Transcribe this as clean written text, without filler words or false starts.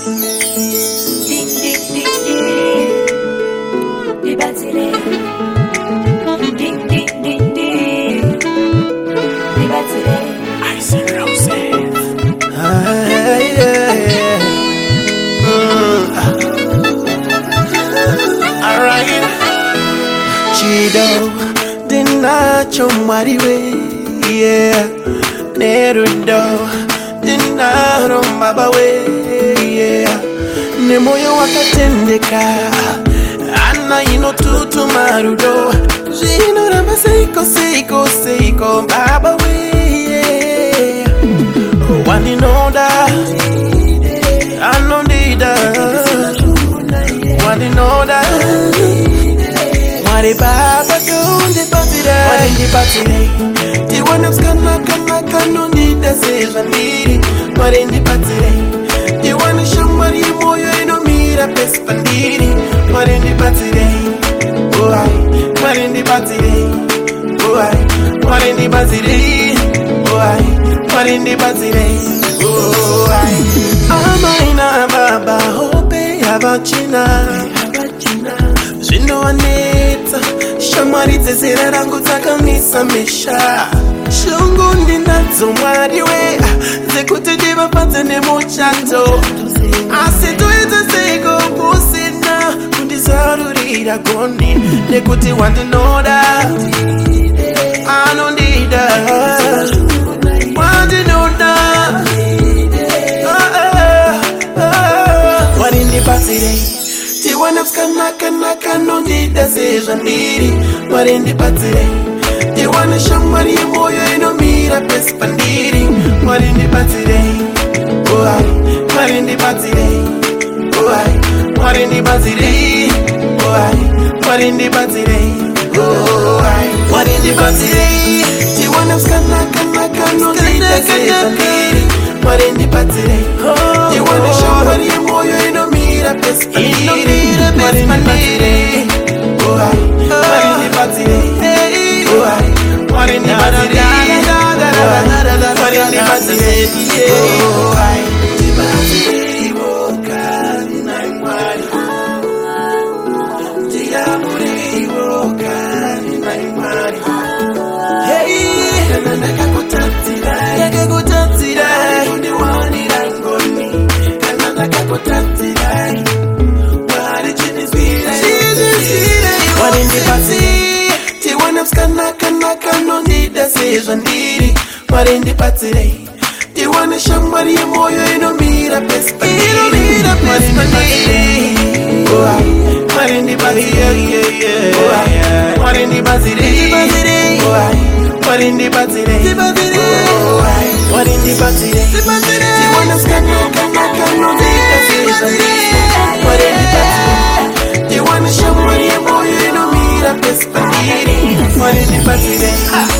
Chido, dinacho mariwe, yeah. Nerudo, dinaro mabawe, yeah. Nemoyo wakatendeka, ana inotutu marudo. Jino ramba seiko mabawe, yeah. One in order, I know that. One in order. Mari baba don't batire, mari batire. Ti wanna kana no need the same miri. Mari batire. Ti wanna shamari moyo ino mira pespandiri. Mari batire. Oh ai, mari batire. Oh ai, mari batire. Oh ai, mari batire. Oh ai. Amaina baba hope abachina. Jino aneta, shamari zezera rangu takamisa mesha. Shungu ndinazo mwariwe, zekute diva pate nemo chato. Asetu ete sego pusina, kundizarurira gondi. Nekuti wandinoda, anondida. Wandinoda, warindi batire. Tiwana kana no need the season niri Marindi patire Tiwana shamari moyo ino mira pespandiri Marindi patire Oh ai Marindi patire Oh ai Marindi patire Oh ai Marindi patire Oh ai Marindi patire Tiwana kana no need the season niri Marindi patire Tiwana shamari moyo ino mira pespandiri Marindi batire, oh ai, Marindi batire, oh ai, Marindi batire, Marindi batire, oh ai, batire, boca, naimari, diamore, boca, naimari, hey, kananda kakutatira, uniwani rangoni, kananda kakutatira. Marindi batire, Tiwana kana no need the season niri. Marindi batire, Tiwana shamari moyo ino mira pespandiri. Marindi batire, oh ai, Marindi batire, oh ai, Marindi batire, oh ai, Marindi batire, oh ai, Marindi batire, Tiwana kana no need the season niri. Marindi batire, Tiwana shamari moyo ino mira pespandiri. Marindi batire.